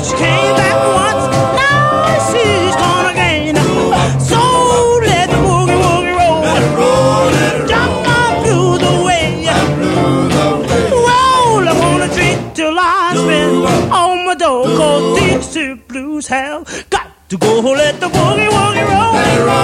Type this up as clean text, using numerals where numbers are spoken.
She came back once, now she's gone again. So let the boogie woogie roll. Let it roll, let it Jump on through the way. Well, I'm gonna drink till I spin on my door. Cause these two blues have got to go. Let the boogie woogie roll. Let it roll.